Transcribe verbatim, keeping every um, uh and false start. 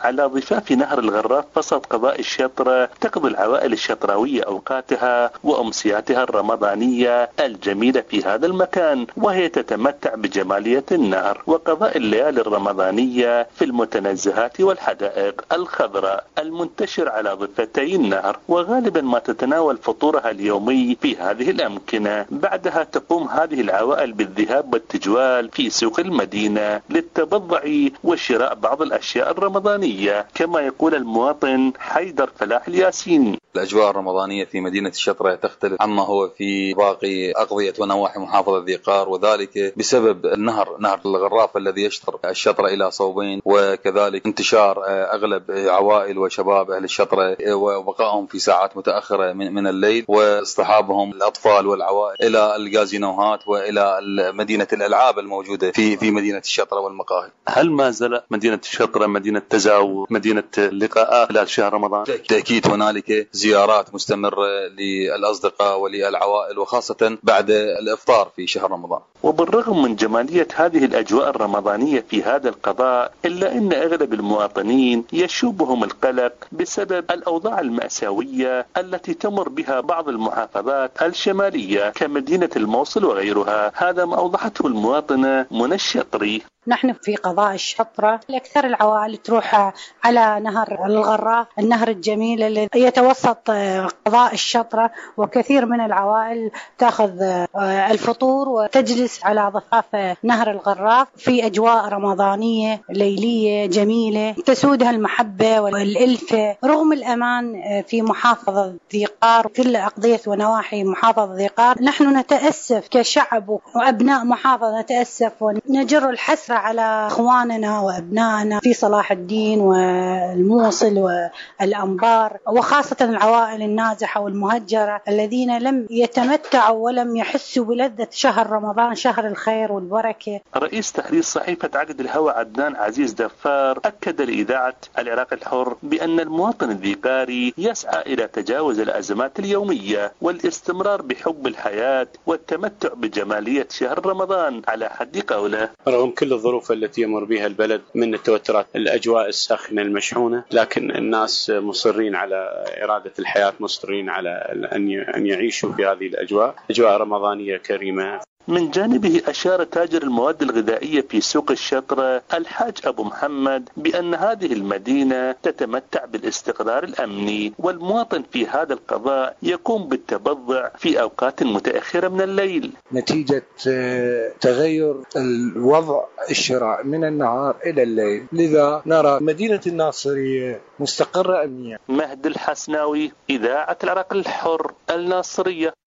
على ضفاف نهر الغراف وسط قضاء الشطرة تقضي العوائل الشطراوية أوقاتها وأمسياتها الرمضانية الجميلة في هذا المكان، وهي تتمتع بجمالية النهر وقضاء الليالي الرمضانية في المتنزهات والحدائق الخضراء المنتشر على ضفتي النهر، وغالبا ما تتناول فطورها اليومي في هذه الأمكنة. بعدها تقوم هذه العوائل بالذهاب والتجوال في سوق المدينة للتبضع وشراء بعض الأشياء الرمضانية، كما يقول المواطن حيدر فلاح الياسين. الأجواء الرمضانية في مدينة الشطرة تختلف عما هو في باقي أقضية ونواحي محافظة ذي قار، وذلك بسبب النهر نهر الغراف الذي يشطر الشطرة إلى صوبين، وكذلك انتشار أغلب عوائل وشباب أهل الشطرة وبقائهم في ساعات متأخرة من الليل، واصطحابهم الأطفال والعوائل إلى الغازينوهات وإلى مدينة الألعاب الموجودة في في مدينة الشطرة والمقاهي. هل ما زال مدينة الشطرة مدينة تزاور، مدينة لقاءات خلال شهر رمضان؟ بالتأكيد هنالك زيارات مستمرة للأصدقاء وللعوائل، وخاصة بعد الإفطار في شهر رمضان. وبالرغم من جمالية هذه الأجواء الرمضانية في هذا القضاء، إلا أن أغلب المواطنين يشوبهم القلق بسبب الأوضاع المأساوية التي تمر بها بعض المحافظات الشمالية كمدينة الموصل وغيرها. هذا ما أوضحته المواطنة منى الشطري. نحن في قضاء الشطرة الأكثر العوائل تروح على نهر الغراف، النهر الجميل الذي يتوسط قضاء الشطرة، وكثير من العوائل تأخذ الفطور وتجلس على ضفاف نهر الغراف في أجواء رمضانية ليلية جميلة تسودها المحبة والألفة. رغم الأمان في محافظة ذي قار وكل أقضية ونواحي محافظة ذي قار، نحن نتأسف كشعب وأبناء محافظة، نتأسف ونجر الحسرة على إخواننا وأبنائنا في صلاح الدين والموصل والأنبار، وخاصة العوائل النازحة والمهجرة الذين لم يتمتعوا ولم يحسوا بلذة شهر رمضان، شهر الخير والبركة. رئيس تحرير صحيفة عقد الهوى عدنان عزيز دفار أكد لإذاعة العراق الحر بأن المواطن الذيقاري يسعى إلى تجاوز الأزمات اليومية والاستمرار بحب الحياة والتمتع بجمالية شهر رمضان على حد قوله. رغم كل الظروف التي يمر بها البلد من التوترات، الأجواء الساخنة المشحونة، لكن الناس مصرين على إرادة الحياة، مصرين على أن يعيشوا في هذه الأجواء، أجواء رمضانية كريمة. من جانبه أشار تاجر المواد الغذائية في سوق الشطرة الحاج أبو محمد بأن هذه المدينة تتمتع بالاستقرار الأمني، والمواطن في هذا القضاء يقوم بالتبضع في أوقات متأخرة من الليل نتيجة تغير الوضع الشراء من النهار إلى الليل، لذا نرى مدينة الناصرية مستقرة أمنيا. مهد الحسناوي، إذاعة العراق الحر، الناصرية.